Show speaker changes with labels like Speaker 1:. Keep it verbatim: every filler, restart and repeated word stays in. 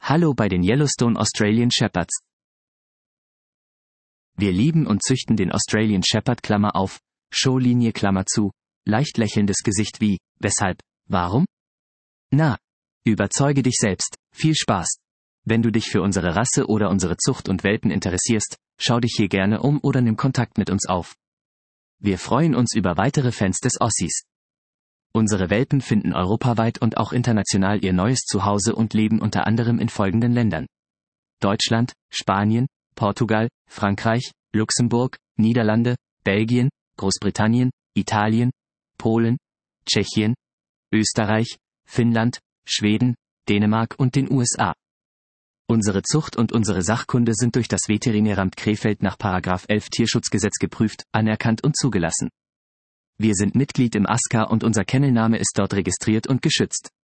Speaker 1: Hallo bei den Yellowstone Australian Shepherds. Wir lieben und züchten den Australian Shepherd Klammer auf, Showlinie Klammer zu, leicht lächelndes Gesicht wie, weshalb, warum? Na, überzeuge dich selbst, viel Spaß. Wenn du dich für unsere Rasse oder unsere Zucht und Welpen interessierst, schau dich hier gerne um oder nimm Kontakt mit uns auf. Wir freuen uns über weitere Fans des Aussies. Unsere Welpen finden europaweit und auch international ihr neues Zuhause und leben unter anderem in folgenden Ländern: Deutschland, Spanien, Portugal, Frankreich, Luxemburg, Niederlande, Belgien, Großbritannien, Italien, Polen, Tschechien, Österreich, Finnland, Schweden, Dänemark und den U S A. Unsere Zucht und unsere Sachkunde sind durch das Veterinäramt Krefeld nach Paragraph elf Tierschutzgesetz geprüft, anerkannt und zugelassen. Wir sind Mitglied im A S C A und unser Kennelname ist dort registriert und geschützt.